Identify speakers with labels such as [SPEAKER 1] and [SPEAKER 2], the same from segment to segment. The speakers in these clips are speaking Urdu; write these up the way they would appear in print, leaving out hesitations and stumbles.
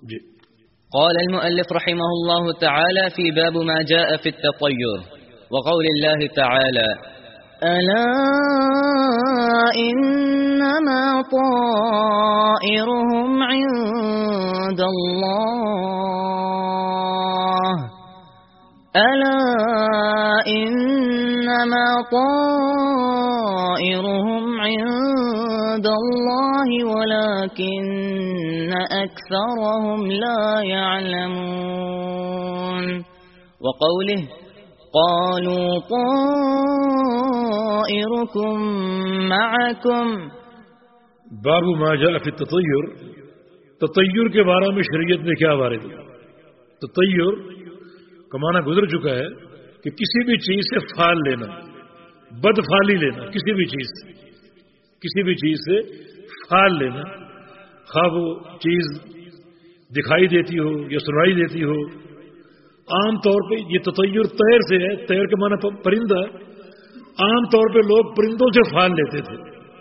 [SPEAKER 1] جی
[SPEAKER 2] قال المؤلف رحمه الله تعالى في باب ما جاء في التطير وقول الله تعالى ألا إنما طائرهم عند الله ألا إنما طائرهم عند الله ولكن أكثرهم لا يعلمون وقوله قالوا طائركم معكم
[SPEAKER 1] باب ما جاء فی التطیر. تطیر کے بارے میں شریعت میں کیا وارد ہے؟ تطیر کا معنی گزر چکا ہے کہ کسی بھی چیز سے فال لینا، بد فالی لینا، کسی بھی چیز سے فال لینا، خواہ وہ چیز دکھائی دیتی ہو یا سنائی دیتی ہو. عام طور پہ یہ تطیر طیر سے ہے. طیر کے معنی پرندہ. عام طور پہ لوگ پرندوں سے فال لیتے تھے،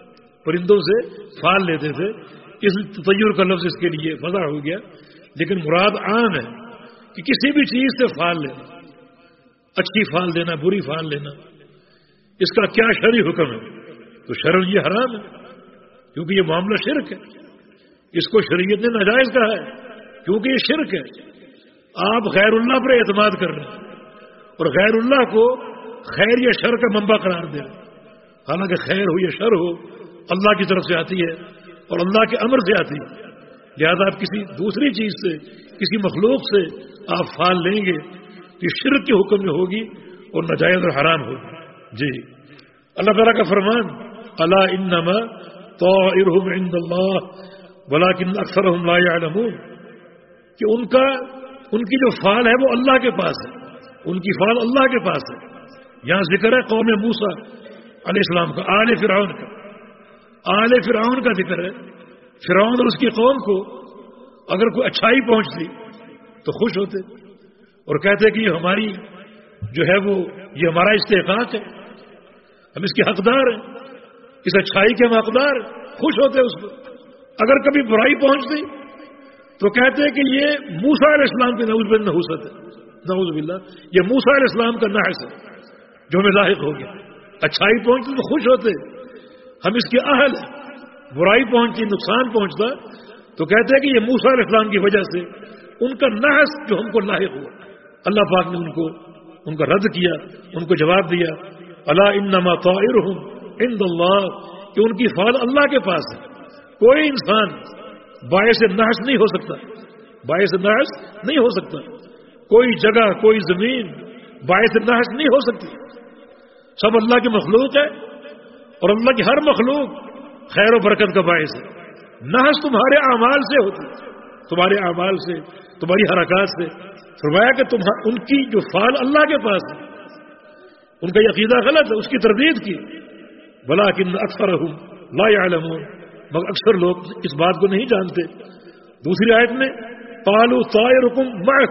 [SPEAKER 1] اس تطیر کا لفظ اس کے لیے وضع ہو گیا. لیکن مراد عام ہے کہ کسی بھی چیز سے فال لینا، اچھی فال دینا، بری فال لینا. اس کا کیا شرعی حکم ہے؟ تو شرعاً یہ حرام ہے، کیونکہ یہ معاملہ شرک ہے. اس کو شریعت نے ناجائز کہا ہے کیونکہ یہ شرک ہے. آپ غیر اللہ پر اعتماد کر رہے ہیں اور غیر اللہ کو خیر یا شر کا منبع قرار دے رہے ہیں. حالانکہ خیر ہو یا شر ہو اللہ کی طرف سے آتی ہے اور اللہ کے امر سے آتی ہے. لہذا آپ کسی دوسری چیز سے، کسی مخلوق سے آپ فال لیں گے تو یہ شرک کے حکم میں ہوگی اور ناجائز اور حرام ہوگی. جی اللہ تعالیٰ کا فرمان الا انما طائرهم عند اللہ ولکن اکثرهم لا یعلمون کہ ان کی جو فال ہے وہ اللہ کے پاس ہے، ان کی فال اللہ کے پاس ہے. یہاں ذکر ہے قوم موسیٰ علیہ السلام کا، آل فرعون کا ذکر ہے. فرعون اور اس کی قوم کو اگر کوئی اچھائی پہنچتی تو خوش ہوتے اور کہتے کہ یہ ہماری جو ہے وہ یہ ہمارا استحقاق ہے، ہم اس کے حقدار ہیں، اس اچھائی کے ہم حقدار، خوش ہوتے اس کو. اگر کبھی برائی پہنچتی تو کہتے ہیں کہ یہ موسیٰ علیہ السلام کی نعوذ باللہ یہ موسیٰ علیہ السلام کا نحس ہے جو ہمیں لاحق ہو گیا. اچھائی پہنچتی تو خوش ہوتے، ہم اس کے اہل ہیں. برائی پہنچتی، نقصان پہنچتا تو کہتے ہیں کہ یہ موسیٰ علیہ السلام کی وجہ سے ان کا نحس جو ہم کو لاحق ہوا. اللہ پاک نے ان کا رد کیا، ان کو جواب دیا الا انما طائرهم عند اللہ کہ ان کی فال اللہ کے پاس ہے. کوئی انسان باعث نحس نہیں ہو سکتا، کوئی جگہ، کوئی زمین باعث نحس نہیں ہو سکتی. سب اللہ کی مخلوق ہے اور اللہ کی ہر مخلوق خیر و برکت کا باعث ہے. نحس تمہارے اعمال سے ہوتی، تمہارے اعمال سے، تمہاری حرکات سے. فرمایا کہ ان کی جو فال اللہ کے پاس ہے، ان کا یہ عقیدہ غلط ہے، اس کی تردید کی. ولکن اکثرهم لا یعلمون مگر اکثر لوگ اس بات کو نہیں جانتے. دوسری آیت میں قالوا طائرکم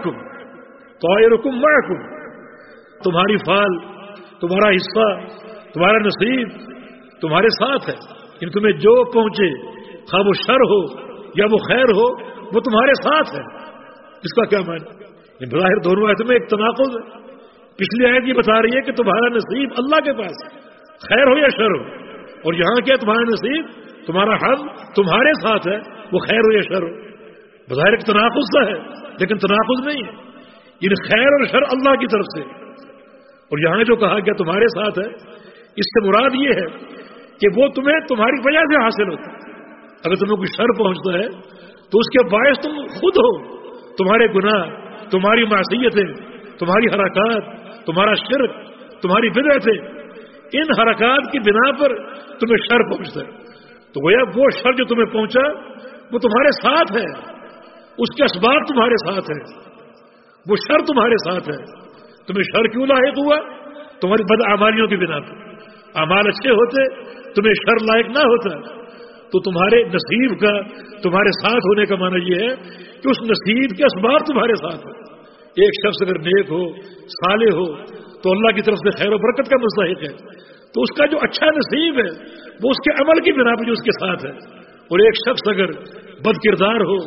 [SPEAKER 1] معکم تمہاری فال، تمہارا حصہ، تمہارا نصیب تمہارے ساتھ ہے. کہ تمہیں جو پہنچے خواہ وہ شر ہو یا وہ خیر ہو وہ تمہارے ساتھ ہے. اس کا کیا معنی؟ بظاہر دونوں آیتوں میں ایک تناقض ہے. پچھلی آیت یہ بتا رہی ہے کہ تمہارا نصیب اللہ کے پاس ہے، خیر ہو یا شر ہو، اور یہاں کیا تمہارا نصیب، تمہارا حظ تمہارے ساتھ ہے، وہ خیر ہو یا شر ہو. بظاہر ایک تناقض سا ہے لیکن تناقض نہیں ہے. یہ خیر اور شر اللہ کی طرف سے، اور یہاں جو کہا گیا تمہارے ساتھ ہے، اس سے مراد یہ ہے کہ وہ تمہیں تمہاری وجہ سے حاصل ہوتا ہے. اگر تمہیں کوئی شر پہنچتا ہے تو اس کے باعث تم خود ہو. تمہارے گناہ، تمہاری معصیتیں، تمہاری حرکات، تمہارا شرک، تمہاری بدعتیں، ان حرکات کی بنا پر تمہیں شر پہنچتا ہے. تو گویا وہ شر جو تمہیں پہنچا وہ تمہارے ساتھ ہے، اس کے اسباب تمہارے ساتھ ہے، وہ شر تمہارے ساتھ ہے. تمہیں شر کیوں لاحق ہوا؟ تمہاری بدعمالیوں کی بنا پر. اعمال اچھے ہوتے تمہیں شر لائق نہ ہوتا تو تمہارے نصیب کا، تمہارے ساتھ ہونے کا معنی یہ ہے کہ اس نصیب کے اسباب تمہارے ساتھ ہیں. ایک شخص اگر نیک ہو، صالح ہو تو اللہ کی طرف سے خیر و برکت کا مستحق ہے، تو اس کا جو اچھا نصیب ہے وہ اس کے عمل کی بنا پر جو اس کے ساتھ ہے. اور ایک شخص اگر بد کردار ہو،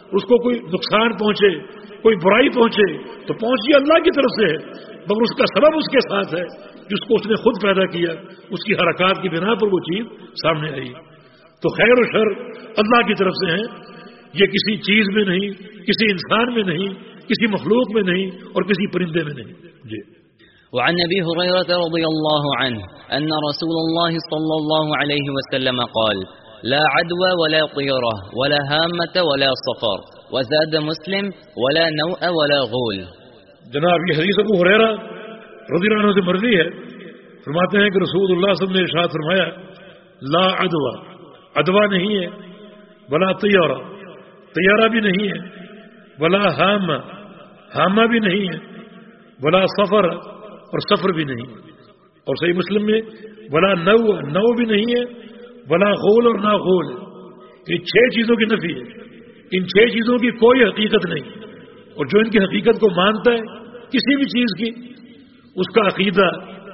[SPEAKER 1] اس کو کوئی نقصان پہنچے، کوئی برائی پہنچے تو پہنچی اللہ کی طرف سے ہے، مگر اس کا سبب اس کے ساتھ ہے جس کو اس نے خود پیدا کیا، اس کی حرکات کی بنا پر وہ چیز سامنے آئی۔ تو خیر و شر اللہ کی طرف سے ہے، یہ کسی چیز میں نہیں، کسی انسان میں نہیں، کسی مخلوق میں نہیں اور کسی پرندے میں نہیں۔ جی
[SPEAKER 2] وعن ابي هريره رضي الله عنه ان رسول الله صلى الله عليه وسلم قال: لا عدوى ولا طيره ولا هامه ولا صفر، وزاد مسلم: ولا نوء ولا غول۔
[SPEAKER 1] جناب یہ حدیث ابو ہریرہ رضی اللہ عنہ سے مروی ہے، فرماتے ہیں کہ رسول اللہ صلی اللہ علیہ وسلم نے ارشاد فرمایا: لا عدوى، عدوہ نہیں ہے، ولا طیارہ، طیارہ بھی نہیں ہے، ولا ہامہ، ہامہ بھی نہیں ہے، ولا سفر، اور سفر بھی نہیں ہے۔ اور صحیح مسلم میں ولا نو، نو بھی نہیں ہے، ولا غول اور نہ غول۔ یہ 6 چیزوں کی نفی ہے، ان 6 چیزوں کی کوئی حقیقت نہیں، اور جو ان کی حقیقت کو مانتا ہے کسی بھی چیز کی، اس کا عقیدہ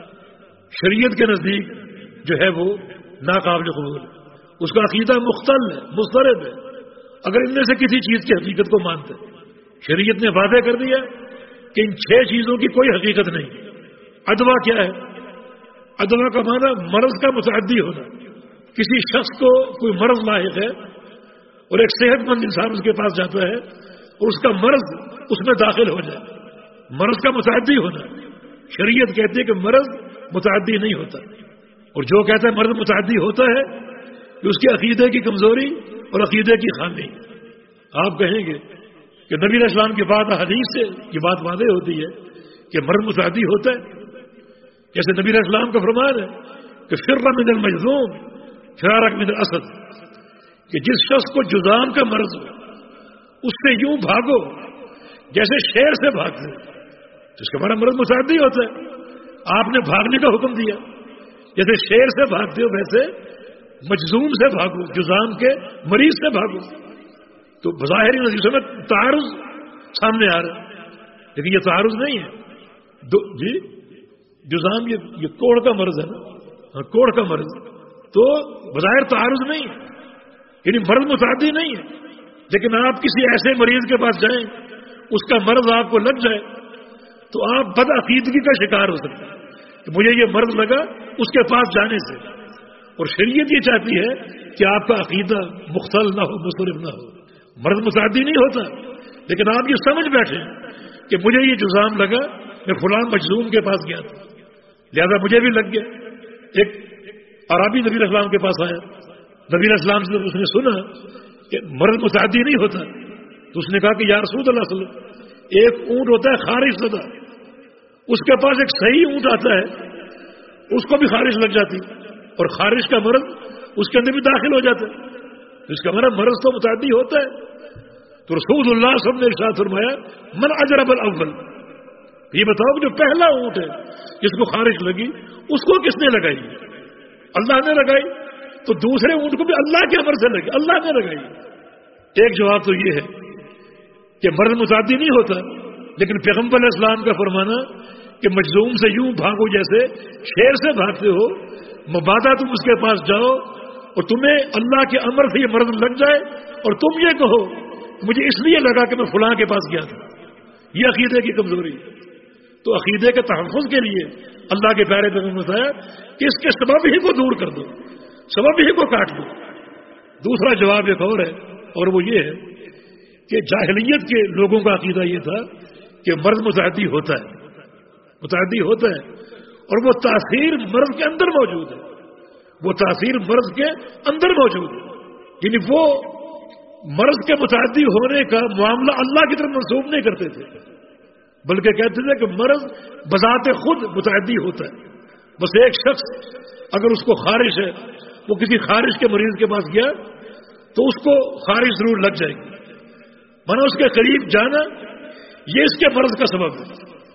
[SPEAKER 1] شریعت کے نزدیک جو ہے وہ ناقابل قبول ہے، اس کا عقیدہ مختل ہے، مضطرب ہے اگر ان میں سے کسی چیز کی حقیقت کو مانتا ہے۔ شریعت نے واضح کر دیا کہ ان 6 چیزوں کی کوئی حقیقت نہیں۔ عدوہ کیا ہے؟ عدوہ کا معنی مرض کا متعدی ہونا، کسی شخص کو کوئی مرض لاحق ہے اور ایک صحت مند انسان اس کے پاس جاتا ہے اور اس کا مرض اس میں داخل ہو جائے، مرض کا متعدی ہونا۔ شریعت کہتی ہے کہ مرض متعدی نہیں ہوتا، اور جو کہتا ہے مرض متعدی ہوتا ہے کہ اس کے عقیدے کی کمزوری اور عقیدے کی خامی۔ آپ کہیں گے کہ نبی علیہ السلام کی بات حدیث سے یہ بات واضح ہوتی ہے کہ مرض متعدی ہوتا ہے، جیسے نبی علیہ السلام کا فرمان ہے کہ فر من المجذوم فرارک من الاسد، کہ جس شخص کو جذام کا مرض ہو اس سے یوں بھاگو جیسے شیر سے بھاگتے، تو اس کا ہمارا مرض متعدی ہوتا ہے۔ آپ نے بھاگنے کا حکم دیا، جیسے شیر سے بھاگتے ہو ویسے مجذوم سے بھاگو، جذام کے مریض سے بھاگو۔ تو بظاہر نظر میں تعارض سامنے آ رہا ہے، لیکن یہ تعارض نہیں ہے۔ جی جذام یہ کوڑ کا مرض ہے نا، کوڑ کا مرض، تو بظاہر تعارض نہیں ہے، یعنی مرض متعدی نہیں ہے۔ لیکن آپ کسی ایسے مریض کے پاس جائیں، اس کا مرض آپ کو لگ جائے تو آپ بدعقیدگی کا شکار ہو سکتے ہیں کہ مجھے یہ مرض لگا اس کے پاس جانے سے، اور شریعت یہ چاہتی ہے کہ آپ کا عقیدہ مختل نہ ہو، مختلف نہ ہو۔ مرض متعدی نہیں ہوتا، لیکن آپ یہ سمجھ بیٹھے کہ مجھے یہ جذام لگا، میں فلاں مجذوم کے پاس گیا تھا لہذا مجھے بھی لگ گیا۔ ایک عربی نبی علیہ السلام کے پاس آیا، نبی علیہ السلام سے اس نے سنا کہ مرض متعدی نہیں ہوتا، تو اس نے کہا کہ یا رسول اللہ صلی اللہ علیہ وسلم، ایک اونٹ ہوتا ہے خارش زدہ، اس کے پاس ایک صحیح اونٹ آتا ہے اس کو بھی خارش لگ جاتی، اور خارش کا مرض اس کے اندر بھی داخل ہو جاتا ہے، اس کا مرض تو متعدی ہوتا ہے۔ تو رسول اللہ صلی اللہ علیہ وسلم نے ارشاد فرمایا: من اجرب الاول، یہ بتاؤ کہ جو پہلا اونٹ ہے جس کو خارش لگی اس کو کس نے لگائی؟ اللہ نے لگائی، تو دوسرے اونٹ کو بھی اللہ کے امر سے لگی، اللہ نے لگائی۔ ایک جواب تو یہ ہے کہ مرض متعدی نہیں ہوتا، لیکن پیغمبر علیہ السلام کا فرمانا کہ مجذوم سے یوں بھاگو جیسے شیر سے بھاگتے ہو، مبادا تم اس کے پاس جاؤ اور تمہیں اللہ کے امر سے یہ مرض لگ جائے اور تم یہ کہو مجھے اس لیے لگا کہ میں فلاں کے پاس گیا تھا، یہ عقیدے کی کمزوری ہے۔ تو عقیدے کے تحفظ کے لیے اللہ کے پیارے پیغمبر نے بتایا کہ اس کے سبب ہی کو دور کر دو، سبب ہی کو کاٹ دو۔ دوسرا جواب ایک اور ہے، اور وہ یہ ہے کہ جاہلیت کے لوگوں کا عقیدہ یہ تھا کہ مرض متعدی ہوتا ہے، متعدی ہوتا ہے، اور وہ تاثیر مرض کے اندر موجود ہے، وہ تاثیر مرض کے اندر موجود ہے، یعنی وہ مرض کے متعدی ہونے کا معاملہ اللہ کی طرف منسوب نہیں کرتے تھے، بلکہ کہتے تھے کہ مرض بذات خود متعدی ہوتا ہے۔ بس ایک شخص اگر اس کو خارش ہے، وہ کسی خارش کے مریض کے پاس گیا تو اس کو خارش ضرور لگ جائے گی، مانا اس کے قریب جانا یہ اس کے مرض کا سبب ہے۔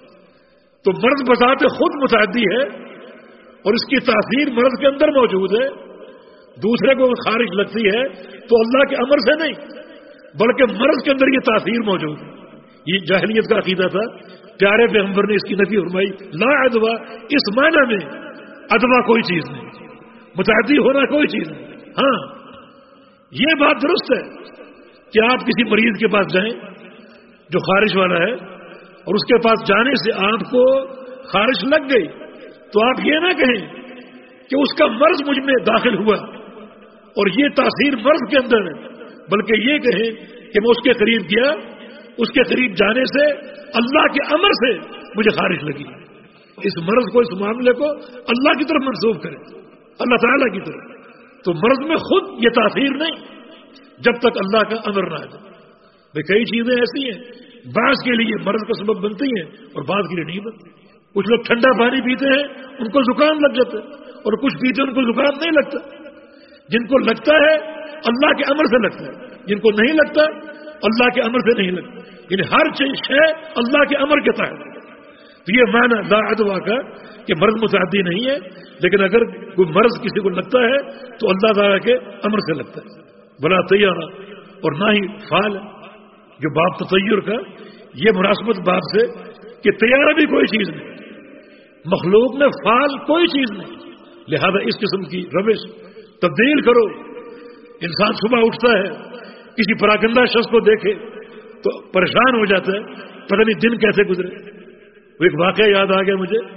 [SPEAKER 1] تو مرض بذات خود متعدی ہے اور اس کی تاثیر مرض کے اندر موجود ہے، دوسرے کو خارش لگتی ہے تو اللہ کے امر سے نہیں بلکہ مرض کے اندر یہ تاثیر موجود ہے۔ یہ جاہلیت کا عقیدہ تھا، پیارے پیغمبر نے اس کی نفی فرمائی، لا عدوہ، اس معنی میں عدوہ کوئی چیز نہیں، متعدی ہونا کوئی چیز نہیں۔ ہاں یہ بات درست ہے کہ آپ کسی مریض کے پاس جائیں جو خارش والا ہے اور اس کے پاس جانے سے آپ کو خارش لگ گئی تو آپ یہ نہ کہیں کہ اس کا مرض مجھ میں داخل ہوا اور یہ تاثیر مرض کے اندر ہے، بلکہ یہ کہیں کہ میں اس کے قریب گیا، اس کے قریب جانے سے اللہ کے امر سے مجھے خارش لگی۔ اس مرض کو، اس معاملے کو اللہ کی طرف منسوخ کرے، اللہ تعالیٰ کی طرف۔ تو مرض میں خود یہ تاثیر نہیں جب تک اللہ کا امر نہ آ جائے۔ کئی چیزیں ایسی ہیں بعض کے لیے مرض کا سبب بنتی ہیں اور بعض کے لیے نہیں بنتی۔ کچھ لوگ ٹھنڈا پانی پیتے ہیں ان کو زکام لگ جاتا ہے، اور کچھ پیتے ہیں ان کو زکام نہیں لگتا۔ جن کو لگتا ہے اللہ کے امر سے لگتا ہے، جن کو نہیں لگتا اللہ کے امر سے نہیں لگتا، یعنی ہر چیز ہے اللہ کے امر کے تحت۔ تو یہ معنی لا عدویٰ کا کہ مرض متعدی نہیں ہے، لیکن اگر کوئی مرض کسی کو لگتا ہے تو اللہ تعالیٰ کے امر سے لگتا ہے۔ بلا تیارہ، اور نہ ہی فعال، جو باب تطیر کا یہ مناسبت باب سے کہ تیارہ بھی کوئی چیز نہیں، مخلوق میں فعال کوئی چیز نہیں، لہذا اس قسم کی روش تبدیل کرو۔ انسان صبح اٹھتا ہے کسی پراگندہ شخص کو دیکھے تو پریشان ہو جاتا ہے، پتہ نہیں دن کیسے گزرے۔ وہ ایک واقعہ یاد آ گیا مجھے،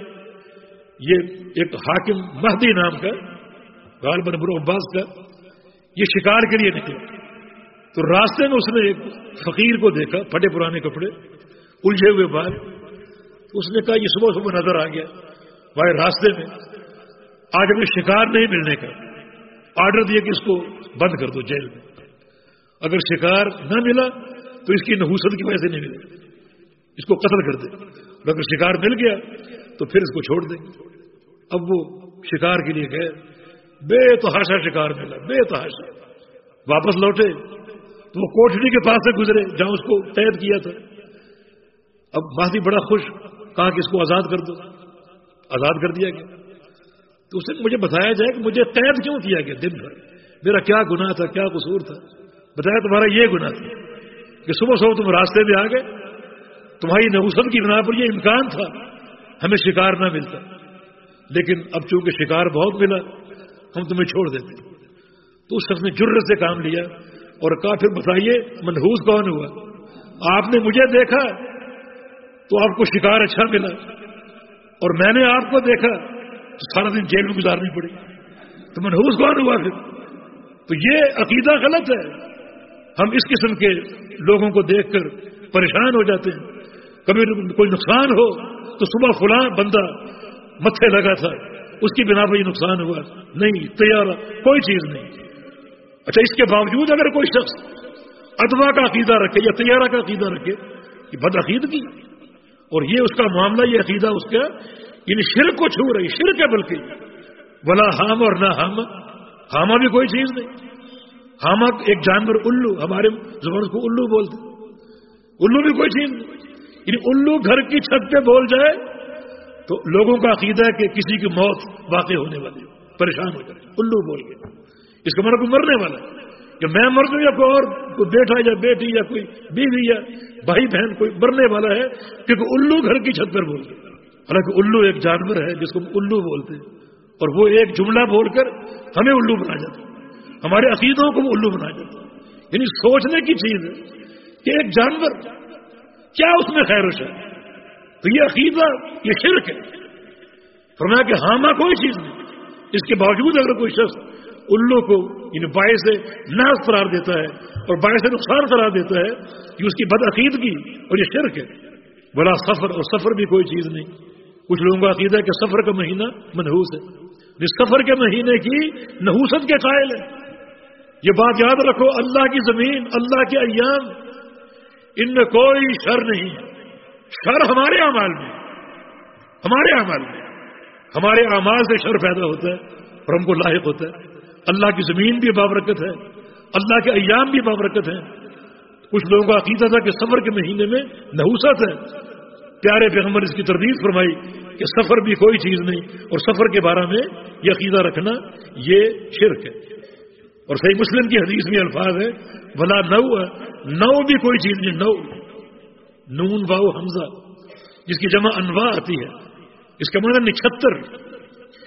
[SPEAKER 1] یہ ایک حاکم مہدی نام کا، غالباً ابن عباس کا، یہ شکار کے لیے نکلا تو راستے میں اس نے ایک فقیر کو دیکھا، پھٹے پرانے کپڑے، الجھے ہوئے بال۔ اس نے کہا یہ صبح صبح نظر آ گیا بھائی راستے میں، آج ہمیں شکار نہیں ملنے کا، آرڈر دیا کہ اس کو بند کر دو جیل میں، اگر شکار نہ ملا تو اس کی نحوست کی وجہ سے نہیں ملے، اس کو قتل کر دے، اور اگر شکار مل گیا تو پھر اس کو چھوڑ دیں گے۔ اب وہ شکار کے لیے گئے، بے تحاشا شکار ملا، بے تحاشا۔ واپس لوٹے تو وہ کوٹڑی کے پاس سے گزرے جہاں اس کو قید کیا تھا۔ اب مہدی بڑا خوش، کہا کہ اس کو آزاد کر دو، آزاد کر دیا گیا۔ تو اس نے مجھے بتایا جائے کہ مجھے قید کیوں کیا گیا دن بھر، میرا کیا گناہ تھا، کیا قصور تھا؟ بتایا تمہارا یہ گناہ تھا کہ صبح صبح تم راستے میں آ گئے، تمہاری نحوست کی بنا پر یہ امکان تھا ہمیں شکار نہ ملتا، لیکن اب چونکہ شکار بہت ملا ہم تمہیں چھوڑ دیتے۔ تو اس شخص نے جرت سے کام لیا اور کہا پھر بتائیے منحوس کون ہوا؟ آپ نے مجھے دیکھا تو آپ کو شکار اچھا ملا، اور میں نے آپ کو دیکھا تو سارا دن جیل میں گزارنی پڑی، تو منحوس کون ہوا پھر؟ تو یہ عقیدہ غلط ہے۔ ہم اس قسم کے لوگوں کو دیکھ کر پریشان ہو جاتے ہیں، کبھی کوئی نقصان ہو تو صبح فلاں بندہ متھے لگا تھا اس کی بنا پر یہ نقصان ہوا، نہیں تیارہ کوئی چیز نہیں۔ اچھا اس کے باوجود اگر کوئی شخص عدوہ کا عقیدہ رکھے یا تیارہ کا عقیدہ رکھے، یہ بد عقیدگی، اور یہ اس کا معاملہ، یہ عقیدہ اس کا یعنی شرک کو چھو رہی، شرک ہے بلکہ، ولا حام اور نہ حامہ، حامہ بھی کوئی چیز نہیں۔ حامہ ایک جانور، الو، ہمارے زبان کو الو بولتے، الو بھی کوئی چیز نہیں۔ یعنی الو گھر کی چھت پہ بول جائے تو لوگوں کا عقیدہ ہے کہ کسی کی موت واقع ہونے والی، پریشان ہو جائے، الو بول کے، اس کا مطلب کوئی مرنے والا ہے، کہ میں مر جاؤں یا کوئی اور، کوئی بیٹا یا بیٹی یا کوئی بیوی یا بھائی بہن کوئی مرنے والا ہے، کیونکہ الو گھر کی چھت پر بول گئے۔ حالانکہ الو ایک جانور ہے جس کو الو بولتے ہیں، اور وہ ایک جملہ بول کر ہمیں الو بنا جاتا ہے، ہمارے عقیدوں کو وہ الو بنا جاتا ہے۔ یعنی سوچنے کی چیز ہے کہ ایک جانور کیا اس میں خیر و شر، تو یہ عقیدہ یہ شرک ہے۔ فرمایا کہ حامہ کوئی چیز نہیں، اس کے باوجود اگر کوئی شخص الو کو یعنی باعث ناز قرار دیتا ہے اور باعث نقصان قرار دیتا ہے، یہ اس کی بد عقیدگی اور یہ شرک ہے۔ بلا سفر، اور سفر بھی کوئی چیز نہیں۔ کچھ لوگوں کا عقیدہ ہے کہ سفر کا مہینہ منحوس ہے، اس سفر کے مہینے کی نحوست کے قائل ہے۔ یہ بات یاد رکھو، اللہ کی زمین، اللہ کے ایام، ان میں کوئی شر نہیں ہے۔ شر ہمارے اعمال میں، ہمارے اعمال میں، ہمارے اعمال سے شر پیدا ہوتا ہے اور ہم کو لاحق ہوتا ہے۔ اللہ کی زمین بھی بابرکت ہے، اللہ کے ایام بھی بابرکت ہیں۔ کچھ لوگوں کا عقیدہ تھا کہ سفر کے مہینے میں نحوست ہے، پیارے پیغمبر اس کی تردید فرمائی کہ سفر بھی کوئی چیز نہیں، اور سفر کے بارے میں یہ عقیدہ رکھنا یہ شرک ہے۔ اور صحیح مسلم کی حدیث میں الفاظ ہے ولا نو، نو بھی کوئی چیز نہیں، نو، نون واو حمزہ جس کی جمع انواع آتی ہے، اس کا مطلب نچھتر۔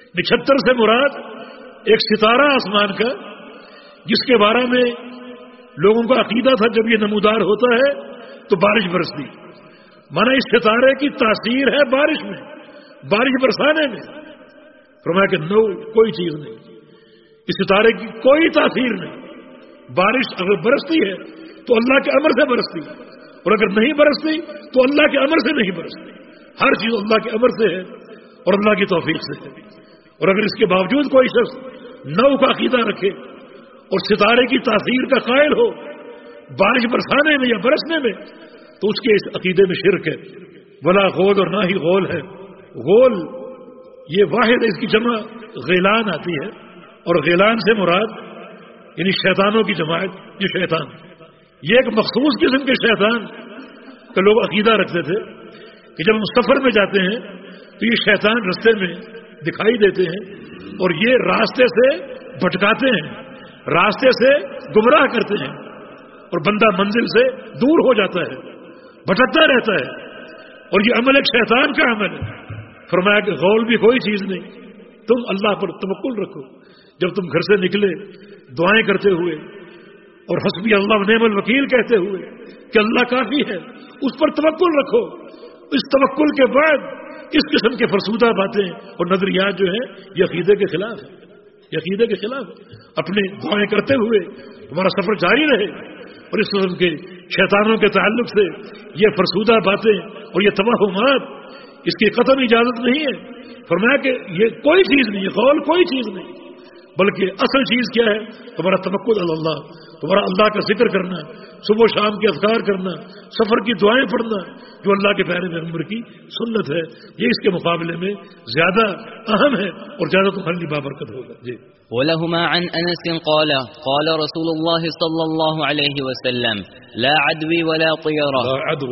[SPEAKER 1] نچھتر سے مراد ایک ستارہ آسمان کا جس کے بارے میں لوگوں کا عقیدہ تھا جب یہ نمودار ہوتا ہے تو بارش برستی. مانا اس ستارے کی تاثیر ہے بارش میں، بارش برسانے میں. فرمایا کہ نو، کوئی چیز نہیں، اس ستارے کی کوئی تاثیر نہیں. بارش اگر برستی ہے تو اللہ کے امر سے برستی ہے، اور اگر نہیں برستی تو اللہ کے امر سے نہیں برستی. ہر چیز اللہ کے امر سے ہے اور اللہ کی توفیق سے ہے. اور اگر اس کے باوجود کوئی شخص نو کا عقیدہ رکھے اور ستارے کی تاثیر کا قائل ہو بارش برسانے میں یا برسنے میں، تو اس کے اس عقیدے میں شرک ہے. ولا غول، اور نہ ہی غول ہے. غول یہ واحد ہے، اس کی جمع غیلان آتی ہے، اور غیلان سے مراد یعنی شیطانوں کی جماعت. یہ شیطان، یہ ایک مخصوص قسم کے شیطان کا لوگ عقیدہ رکھتے تھے کہ جب ہم سفر میں جاتے ہیں تو یہ شیطان رستے میں دکھائی دیتے ہیں اور یہ راستے سے بھٹکاتے ہیں، راستے سے گمراہ کرتے ہیں، اور بندہ منزل سے دور ہو جاتا ہے، بھٹکتا رہتا ہے. اور یہ عمل ایک شیطان کا عمل ہے. فرمایا کہ غول بھی کوئی چیز نہیں، تم اللہ پر توکل رکھو. جب تم گھر سے نکلے دعائیں کرتے ہوئے اور حسبی اللہ و نعم الوکیل کہتے ہوئے کہ اللہ کافی ہے، اس پر توکل رکھو. اس توکل کے بعد اس قسم کے فرسودہ باتیں اور نظریات جو ہیں یہ عقیدے کے خلاف ہے، یہ عقیدے کے خلاف ہے. اپنے دعائیں کرتے ہوئے ہمارا سفر جاری رہے، اور اس قسم کے شیطانوں کے تعلق سے یہ فرسودہ باتیں اور یہ توہمات، اس کی قطعی اجازت نہیں ہے. فرمایا کہ یہ کوئی چیز نہیں ہے، قول کوئی چیز نہیں، بلکہ اصل چیز کیا ہے؟ تمہارا توکل اللہ، تمہارا اللہ کا ذکر کرنا، صبح و شام کے اذکار کرنا، سفر کی دعائیں پڑھنا، جو اللہ کے پیارے پیغمبر کی سنت ہے. یہ اس کے مقابلے میں زیادہ اہم ہے اور زیادہ تمہارے لیے بابرکت ہوگا. جی.
[SPEAKER 2] ولهما عن أنس قال قال رسول الله صلى الله عليه وسلم لا عدوى ولا طيرة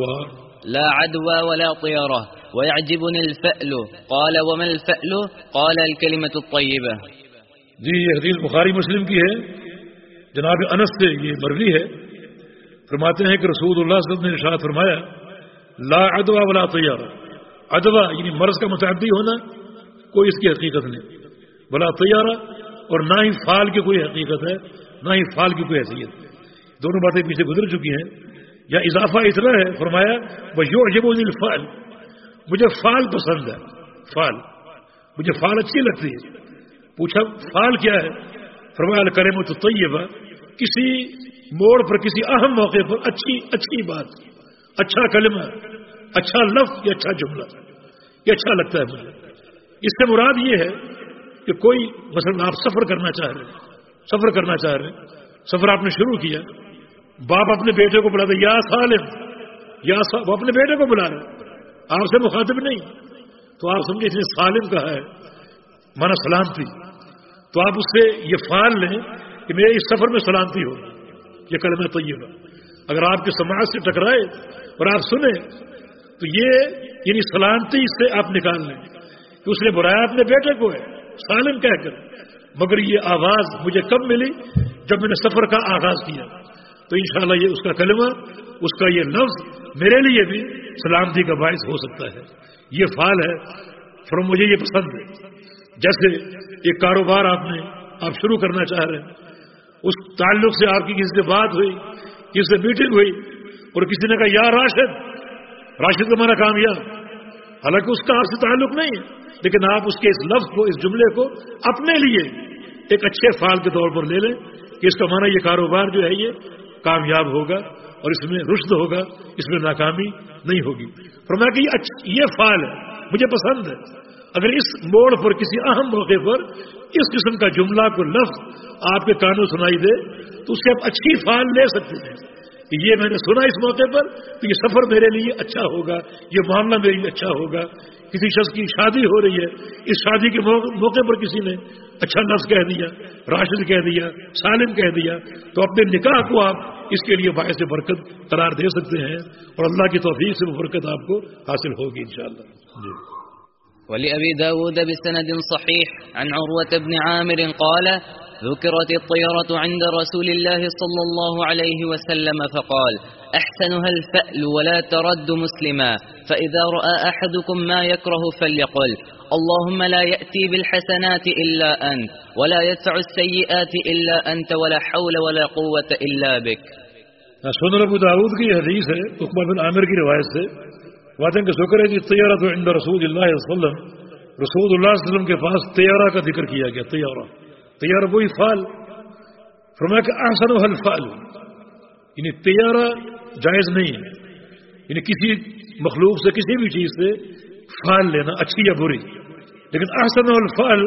[SPEAKER 2] لا عدوى ولا طيرة ويعجبني الفأل قال وما الفأل قال الكلمة الطيبة.
[SPEAKER 1] جی یہ حدیث بخاری مسلم کی ہے، جناب انس سے یہ مروی ہے. فرماتے ہیں کہ رسول اللہ صلی اللہ علیہ وسلم نے ارشاد فرمایا لا عدوى ولا طيرة. عدوى یعنی مرض کا متعدی ہونا کوئی اس کی حقیقت نہیں، ولا طيرة اور نہ ہی فال کی کوئی حقیقت ہے، نہ ہی فال کی کوئی حیثیت. دونوں باتیں پیچھے گزر چکی ہیں. یا اضافہ اتنا ہے، فرمایا وَيُعْجِبُنِي الْفَعْلُ، مجھے فال پسند ہے، فال مجھے فال اچھی لگتی ہے. پوچھا فال کیا ہے؟ فرمایا الکلمۃ الطیبہ، کسی موڑ پر کسی اہم موقع پر اچھی بات، اچھا کلمہ، اچھا لفظ یا اچھا جملہ، یہ اچھا لگتا ہے مجھے. اس سے مراد یہ ہے کہ کوئی مثلا آپ سفر کرنا چاہ رہے ہیں، سفر آپ نے شروع کیا، باپ اپنے بیٹے کو بلاتے یا سالم، وہ اپنے بیٹے کو بلا رہے، آپ سے مخاطب نہیں، تو آپ سمجھے اس نے سالم کہا ہے مانا سلامتی، تو آپ اس سے یہ فال لیں کہ میرے اس سفر میں سلامتی ہو. یہ کلمہ طیبہ اگر آپ کے سماج سے ٹکرائے اور آپ سنیں تو یہ یعنی سلامتی اس سے آپ نکال لیں کہ اس نے بلایا اپنے بیٹے کو ہے سالم کہہ کر، مگر یہ آواز مجھے کب ملی؟ جب میں نے سفر کا آغاز کیا. تو انشاءاللہ یہ اس کا کلمہ، اس کا یہ لفظ میرے لیے بھی سلامتی کا باعث ہو سکتا ہے. یہ فعال ہے، پھر مجھے یہ پسند ہے. جیسے ایک کاروبار آپ شروع کرنا چاہ رہے ہیں، اس تعلق سے آپ کی کسی سے بات ہوئی، کسی سے میٹنگ ہوئی، اور کسی نے کہا یا راشد کا مانا کامیاب، حالانکہ اس کا آپ سے تعلق نہیں ہے، لیکن آپ اس کے اس لفظ کو، اس جملے کو اپنے لیے ایک اچھے فعال کے طور پر لے لیں کہ اس کا معنی یہ کاروبار جو ہے یہ کامیاب ہوگا اور اس میں رشد ہوگا، اس میں ناکامی نہیں ہوگی. فرمایا کہ یہ فعال ہے، مجھے پسند ہے. اگر اس موڑ پر کسی اہم موقع پر اس قسم کا جملہ کو لفظ آپ کے کانوں سنائی دے تو اس سے آپ اچھی فعال لے سکتے ہیں کہ یہ میں نے سنا اس موقع پر تو یہ سفر میرے لیے اچھا ہوگا، یہ معاملہ میرے لیے اچھا ہوگا. کسی شخص کی شادی ہو رہی ہے، اس شادی کے موقع پر کسی نے اچھا لفظ کہہ دیا، راشد کہہ دیا، سالم کہہ دیا، تو اپنے نکاح کو آپ اس کے لیے باعث برکت قرار دے سکتے ہیں اور اللہ کی توفیق سے وہ برکت آپ کو حاصل ہوگی انشاءاللہ.
[SPEAKER 2] ولأبي داود بسند صحيح عن عروة بن عامر قال ذكرت الطيرة عند رسول الله صلى الله عليه وسلم فقال أحسنها الفأل ولا ترد مسلما فإذا رأى أحدكم ما يكره فليقل اللهم لا يأتي بالحسنات إلا أنت ولا يدفع السيئات إلا أنت ولا حول ولا قوة إلا بك.
[SPEAKER 1] سنن ابو داؤد کی حدیث ہے عقبہ بن عامر کی روایت سے واضح کہ ذکر ہے کہ طیارۃ عند رسول اللہ صلی اللہ علیہ وسلم، رسول اللہ صلی اللہ علیہ وسلم کے پاس طیارہ کا ذکر کیا گیا. طیارہ وہی فعل، فرمایا کہ احسنها الفعل، یعنی طیارہ جائز نہیں ہے، یعنی کسی مخلوق سے کسی بھی چیز سے فعل لینا اچھی یا بری، لیکن احسنها الفعل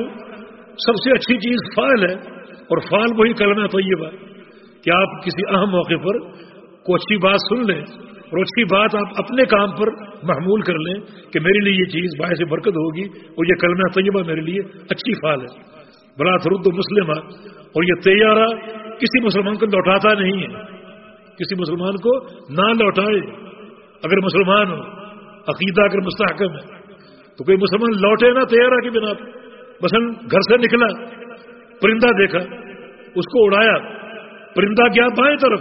[SPEAKER 1] سب سے اچھی چیز فعل ہے. اور فعل وہی کلمہ طیبہ کہ آپ کسی اہم موقع پر کوئی اچھی بات سن لیں اور اچھی بات آپ اپنے کام پر محمول کر لیں کہ میرے لیے یہ چیز باعث برکت ہوگی اور یہ کلمہ طیبہ میرے لیے اچھی فعل ہے. بلا ترد مسلمہ، اور یہ طیارہ کسی مسلمان کو لوٹاتا نہیں ہے، کسی مسلمان کو نہ لوٹائے. اگر مسلمان ہو، عقیدہ اگر مستحکم ہے تو کوئی مسلمان لوٹے نہ طیارہ کی بنا پر. مثلا گھر سے نکلا، پرندہ دیکھا، اس کو اڑایا، پرندہ گیا بائیں طرف،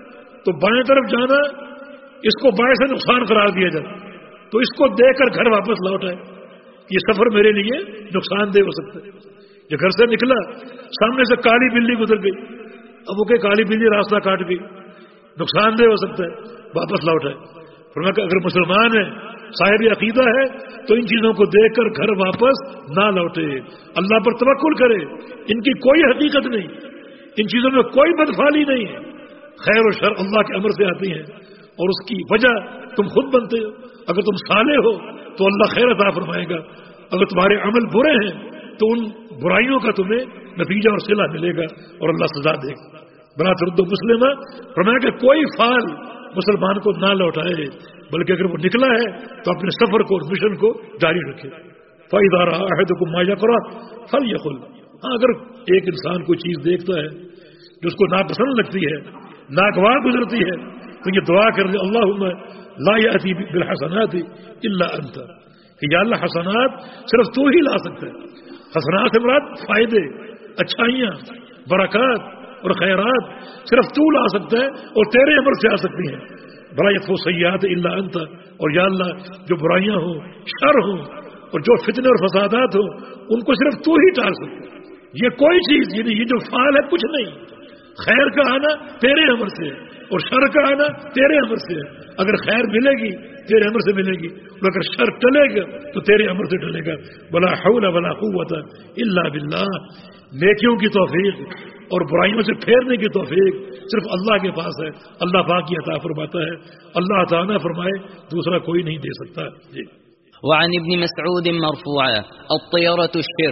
[SPEAKER 1] تو بائیں طرف جانا اس کو باعث نقصان قرار دیا جائے تو اس کو دیکھ کر گھر واپس لوٹ آئے. یہ سفر میرے لیے نقصان دہ ہو سکتا ہے. یہ گھر سے نکلا، سامنے سے کالی بلی گزر گئی، اب وہ کہ کالی بلی راستہ کاٹ گئی، نقصان دہ ہو سکتا ہے، واپس لوٹ آئے. فرمایا کہ اگر مسلمان ہے، صاحب عقیدہ ہے، تو ان چیزوں کو دیکھ کر گھر واپس نہ لوٹے، اللہ پر توکل کرے. ان کی کوئی حقیقت نہیں، ان چیزوں میں کوئی بدفعلی نہیں ہے. خیر و شر اللہ کے امر سے آتی ہیں اور اس کی وجہ تم خود بنتے ہو. اگر تم صالح ہو تو اللہ خیر عطا فرمائے گا، اگر تمہارے عمل برے ہیں تو ان برائیوں کا تمہیں نتیجہ اور صلہ ملے گا اور اللہ سزا دے گا. بنا ترد مسلمہ، فرمایا کہ کوئی فعل مسلمان کو نہ لوٹائے، بلکہ اگر وہ نکلا ہے تو اپنے سفر کو، مشن کو جاری رکھے. فَإِذَا رَأَىٰ أَحَدُكُم مَّا يَكْرَهُ فَلْيَقُلْ، اگر ایک انسان کوئی چیز دیکھتا ہے جو اس کو ناپسند لگتی ہے، ناگوار گزرتی ہے، تو یہ دعا کر دے اللہم لا یأتی بالحسنات الا انت، کہ یا اللہ حسنات صرف تو ہی لا سکتا ہے. حسنات سے مراد فائدے، اچھائیاں، برکات اور خیرات صرف تو لا سکتا ہے اور تیرے امر سے آ سکتی ہیں. بلا یدفع السیئات الا انت، اور یا اللہ جو برائیاں ہوں، شر ہوں اور جو فتنے اور فسادات ہوں ان کو صرف تو ہی ٹال سکتا ہے. یہ کوئی چیز، یعنی یہ جو فعل ہے کچھ نہیں. خیر کا آنا تیرے امر سے ہے اور شر کا آنا تیرے امر سے ہے. اگر خیر ملے گی تیرے امر سے ملے گی، اور اگر شر ٹلے گا تو تیرے امر سے ٹلے گا. ولا حول ولا قوت الا باللہ، نیکیوں کی توفیق اور برائیوں سے پھیرنے کی توفیق صرف اللہ کے پاس ہے. اللہ پاک کی عطا فرماتا ہے، اللہ عطا نہ فرمائے دوسرا کوئی نہیں دے سکتا. جی.
[SPEAKER 2] وعن ابن مسعود مرفوعا الطيرة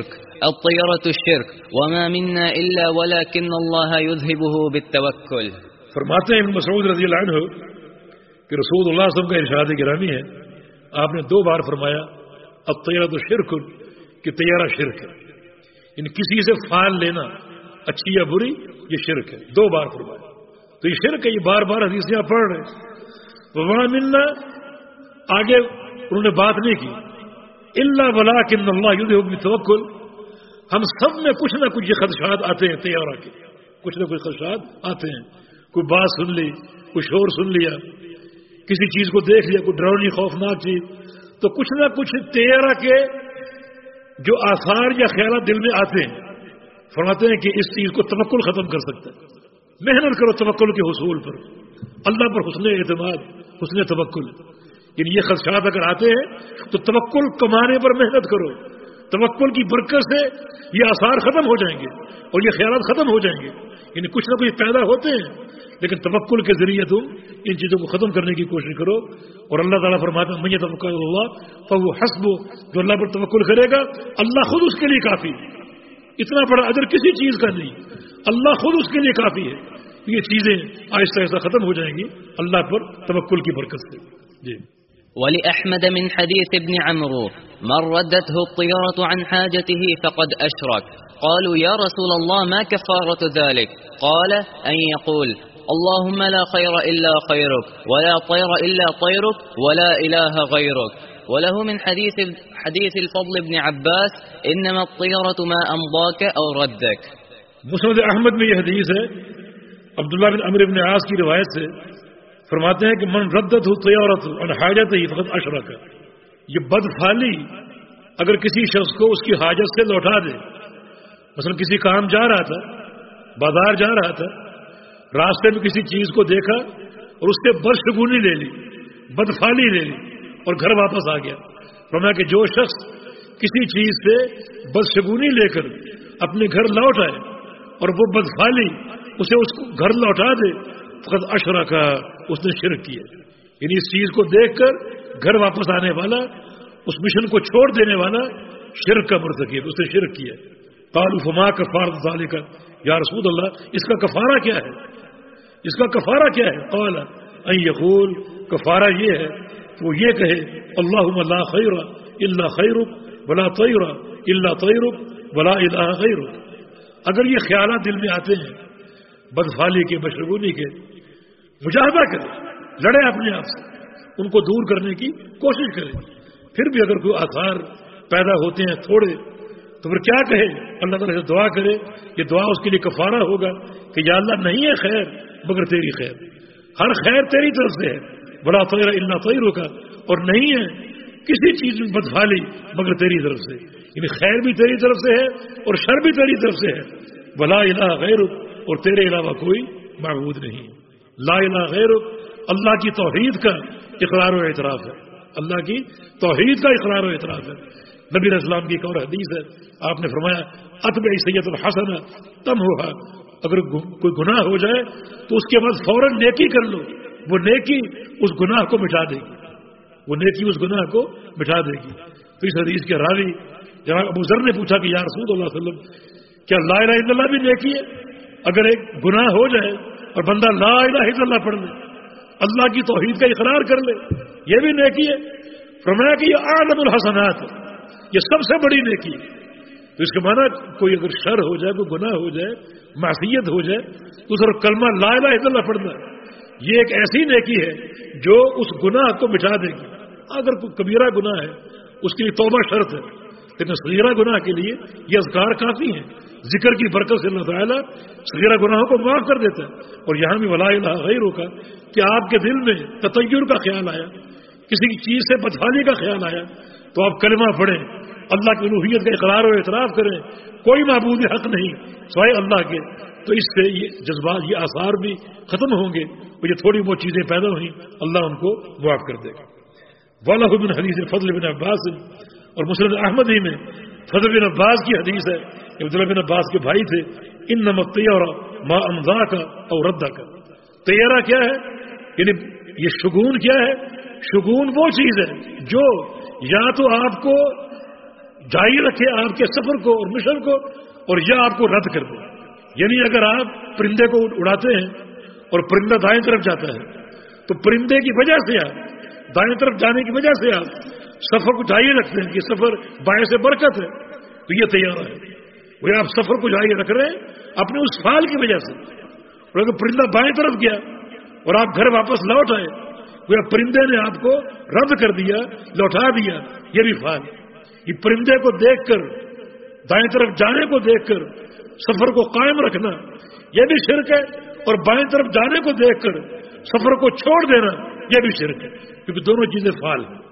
[SPEAKER 2] الشرك وما منا إلا ولكن الله يذهبه بالتوكل.
[SPEAKER 1] فرماتے ہیں ابن مسعود رضی اللہ عنہ کہ رسول اللہ صلی اللہ علیہ وسلم کا ارشاد گرامی ہے، آپ نے 2 بار فرمایا الطیرۃ شرک، کہ طیارہ شرک ہے، یعنی کسی سے فعل لینا اچھی یا بری یہ شرک ہے. 2 بار فرمایا تو یہ شرک ہے. یہ بار بار حدیثیں آپ پڑھ رہے ہیں. وما منا، آگے انہوں نے بات نہیں کی الا ولکن اللہ یذهب بالتوکل. ہم سب میں کچھ نہ کچھ یہ خدشات آتے ہیں طیارہ کے، کچھ نہ کچھ خدشات آتے ہیں. کوئی بات سن لی، کوئی شور سن لیا، کسی چیز کو دیکھ لیا، کوئی ڈراؤنی خوفناک چیز، تو کچھ نہ کچھ طیارہ کے جو آثار یا خیالات دل میں آتے ہیں. فرماتے ہیں کہ اس چیز کو توکل ختم کر سکتا ہے. محنت کرو توکل کے حصول پر، اللہ پر حسن اعتماد، حسن توکل. یعنی یہ خدشات اگر آتے ہیں تو توکل کمانے پر محنت کرو. توکل کی برکت سے یہ آثار ختم ہو جائیں گے اور یہ خیالات ختم ہو جائیں گے. یعنی کچھ نہ کچھ پیدا ہوتے ہیں، لیکن توکل کے ذریعے تم ان چیزوں کو ختم کرنے کی کوشش کرو. اور اللہ تعالیٰ فرماتا ہے من یتوکل علی اللہ فہو حسبہ، جو اللہ پر توکل کرے گا اللہ خود اس کے لیے کافی ہے. اتنا بڑا اجر کسی چیز کا نہیں، اللہ خود اس کے لیے کافی ہے. یہ چیزیں آہستہ آہستہ ختم ہو جائیں گی اللہ پر توکل کی برکت سے. جی.
[SPEAKER 2] ولأحمد من حديث ابن عمرو من ردته الطيرة عن حاجته فقد أشرك. قالوا يا رسول الله ما كفارة ذلك؟ قال أن يقول اللهم لا خير إلا خيرك ولا طير إلا طيرك ولا إله غيرك. وله من حديث الفضل بن عباس إنما الطيرة ما أمضاك أو ردك.
[SPEAKER 1] مسند احمد میں یہ حدیث ہے عبداللہ بن عمرو بن عاص کی روایت سے فرماتے ہیں کہ من ردت طیارت عن حاجت ہی فقط اشرک، یہ بدفعلی اگر کسی شخص کو اس کی حاجت سے لوٹا دے، مثلا کسی کام جا رہا تھا، بازار جا رہا تھا، راستے میں کسی چیز کو دیکھا اور اس سے بدشگونی لے لی، بدفعلی لے لی اور گھر واپس آ گیا۔ فرمایا کہ جو شخص کسی چیز سے بدشگونی لے کر اپنے گھر لوٹ آئے اور وہ بدفعلی اسے اس کو گھر لوٹا دے، فقط اشرک، اس نے شرک کیا۔ یعنی اس چیز کو دیکھ کر گھر واپس آنے والا، اس مشن کو چھوڑ دینے والا شرک کا مرتکب، اس نے شرک کیا۔ قالوا فما کفارۃ ذالک، یا رسول اللہ اس کا کفارہ کیا ہے؟ اس کا کفارہ کیا ہے؟ قال ان یقول، کفارہ یہ ہے وہ یہ کہے اللہم لا خیر الا خیرک ولا طیر الا طیرک ولا الہ غیرک۔ اگر یہ خیالات دل میں آتے ہیں بدفعلی کے، بدشگونی کے، مجاہدہ کرے، لڑے اپنے آپ سے، ان کو دور کرنے کی کوشش کرے۔ پھر بھی اگر کوئی آثار پیدا ہوتے ہیں تھوڑے، تو پھر کیا کہے؟ اللہ تعالیٰ سے دعا کرے، یہ دعا اس کے لیے کفارہ ہوگا کہ یا اللہ نہیں ہے خیر مگر تیری خیر، ہر خیر تیری طرف سے ہے، ولا طیر الا طیرک، اور نہیں ہے کسی چیز میں بدفعلی مگر تیری طرف سے، یعنی خیر بھی تیری طرف سے ہے اور شر بھی تیری طرف سے ہے، ولا الہ غیرک، اور تیرے علاوہ کوئی معبود نہیں۔ لا الہ غیرک اللہ کی توحید کا اقرار و اعتراف ہے، اللہ کی توحید کا اقرار و اعتراف ہے۔ نبی علیہ السلام کی ایک اور حدیث ہے، آپ نے فرمایا اتبع سیئۃ الحسنہ تمحها، اگر کوئی گناہ ہو جائے تو اس کے بعد فوراً نیکی کر لو، وہ نیکی اس گناہ کو مٹا دے گی، وہ نیکی اس گناہ کو مٹا دے گی۔ تو اس حدیث کے راوی جناب ابو ذر نے پوچھا کہ یا رسول اللہ صلی اللہ علیہ وسلم کیا لا الہ الا اللہ بھی نیکی ہے؟ اگر ایک گناہ ہو جائے اور بندہ لا الہ الا اللہ پڑھ لے، اللہ کی توحید کا اقرار کر لے، یہ بھی نیکی ہے؟ فرمایا کہ یہ اعظم الحسنات ہے، یہ سب سے بڑی نیکی ہے۔ تو اس کے معنی کوئی اگر شر ہو جائے، کوئی گناہ ہو جائے، معصیت ہو جائے، تو اس پر کلمہ لا الہ الا اللہ پڑھنا یہ ایک ایسی نیکی ہے جو اس گناہ کو مٹا دے گی۔ اگر کوئی کبیرہ گناہ ہے اس کے لیے توبہ شرط ہے، لیکن صغیرہ گناہ کے لیے یہ اذکار کافی ہیں، ذکر کی برکت سے اللہ تعالیٰ صغیرہ گناہوں کو معاف کر دیتا ہے۔ اور یہاں بھی ولا الہ غیرک کا کہ آپ کے دل میں تطیر کا خیال آیا، کسی چیز سے بدفعلی کا خیال آیا، تو آپ کلمہ پڑھیں، اللہ کی الوہیت کا اقرار و اعتراف کریں، کوئی معبود حق نہیں سوائے اللہ کے، تو اس سے یہ جذبات، یہ آثار بھی ختم ہوں گے، اور یہ تھوڑی بہت چیزیں پیدا ہوئیں اللہ ان کو معاف کر دے گا۔ وَلَهُ مِنْ حدیث فضل بن عباس، اور مسند احمد ہی میں فضل بن عباس کی حدیث ہے کہ عبداللہ بن عباس کے بھائی تھے، انما الطیرہ ما امضاک او ردک۔ طیرہ کیا ہے؟ یعنی یہ شگون کیا ہے؟ شگون وہ چیز ہے جو یا تو آپ کو جاری رکھے آپ کے سفر کو اور مشن کو، اور یا آپ کو رد کر دے۔ یعنی اگر آپ پرندے کو اڑاتے ہیں اور پرندہ دائیں طرف جاتا ہے تو پرندے کی وجہ سے آپ دائیں طرف جانے کی وجہ سے آپ سفر کو جاری رکھتے ہیں کہ سفر بائیں سے برکت ہے، تو یہ تیار ہے، وہ آپ سفر کو جاری رکھ رہے ہیں اپنے اس فعال کی وجہ سے۔ اور اگر پرندہ بائیں طرف گیا اور آپ گھر واپس لوٹ آئے، وہ پرندے نے آپ کو رد کر دیا، لوٹا دیا، یہ بھی فعال۔ یہ پرندے کو دیکھ کر، دائیں طرف جانے کو دیکھ کر سفر کو قائم رکھنا یہ بھی شرک ہے، اور بائیں طرف جانے کو دیکھ کر سفر کو چھوڑ دینا یہ بھی شرک ہے، کیونکہ دونوں چیزیں فعال ہیں۔